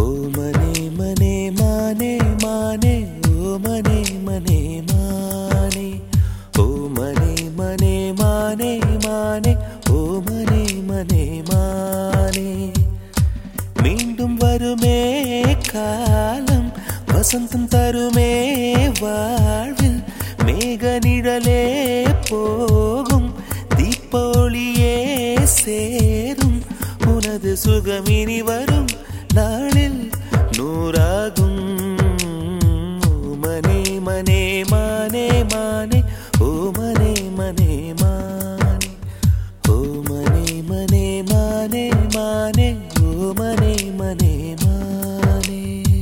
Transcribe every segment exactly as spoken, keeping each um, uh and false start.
ஓ மனே மனே மானே மானே ஓ மனே மனே மானே ஓ மனே மனே மானே மானே ஓ மனே மனே மானே மீண்டும் வருமே காலம் வசந்தம் தருமே வாழ்வில் மேக நிழலே போகும் தீப்பொளியே சேரும் உனது சுகமினி வரும் நாளில் நூறாகும் ஓ மனே மனே மானே மானே ஓ மனே மனே மானே ஓ மனே மனே மானே மானே ஓ மனே மனே மானே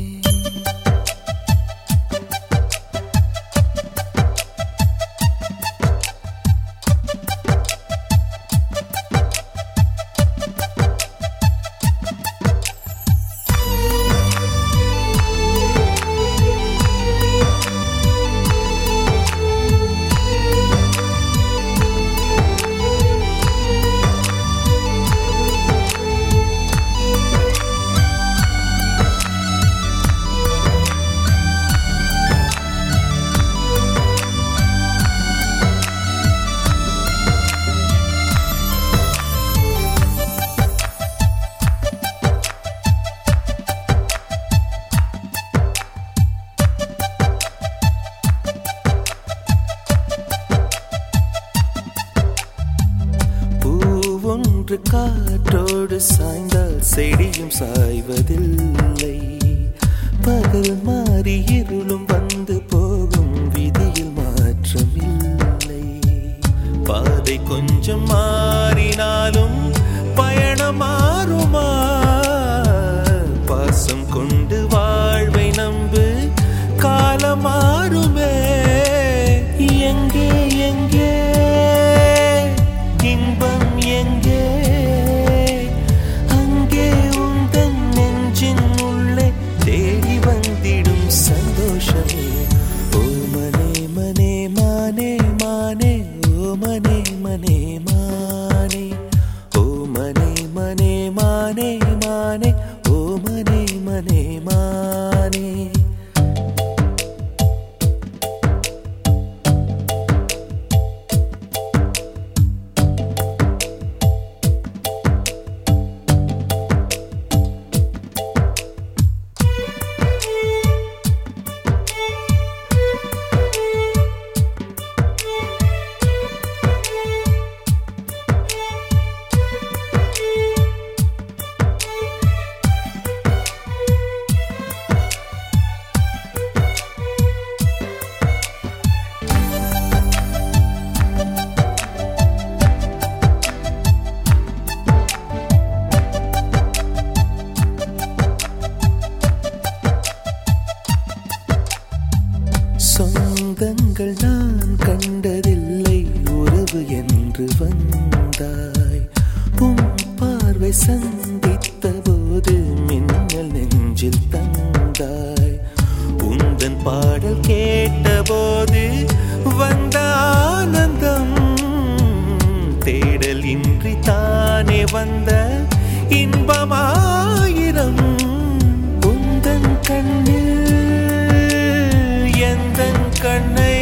ஒன்று காற்றோடு சாய்ந்தால் செடியும் சாய்வதில்லை பகல் மாறி இருளும் வந்து போகும் விதியில் மாற்றமில்லை பாதை கொஞ்சம் மாறினாலும் பயணம் மாறுமா பாசம் கொண்டு வாழ்வை நம்பு காலம் மாறுமே எங்கே எங்கே இன்பம் எங்கே அங்கே உந்தன் நெஞ்சின் உள்ளே தேடி வந்திடும் சந்தோஷமே ஓ மனே மனே மானே மானே ஓ மனே மனே மானே ஓ மனே மனே மானே மானே ஓ மனே மனே மானே சொந்தங்கள் நான் கண்டதில்லை உறவு என்று வந்தாய் உன் பார்வை சந்தித்த போது மின்னல் நெஞ்சில் தந்தாய் உந்தன் பாடல் கேட்ட போது வந்த ஆனந்தம் தேடல் இன்றி தானே வந்த இன்பமாயிரம் உந்தன் கண்ணில் எந்தன் கண்ணை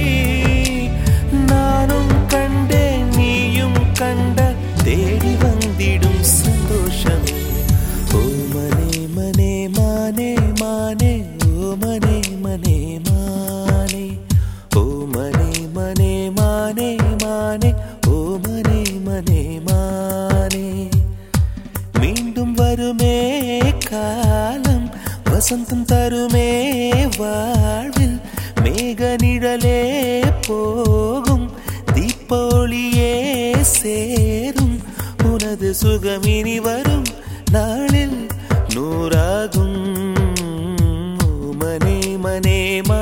நானும் கண்டேன் நீயும் கண்ட தேடி வந்திடும் சந்தோஷமே ஓ மனே மனே மானே மானே ஓ மனே மனே மானே ஓ மனே மனே மானே மானே ஓ மனே மனே மானே மீண்டும் வருமே காலம் வசந்தம் தருமே வாழ்வில் மேக நிழலே போகும் தீப்பொளியே சேரும் உனது சுகமினி வரும் நாளில் நூறாகும் ஓ மனே மனே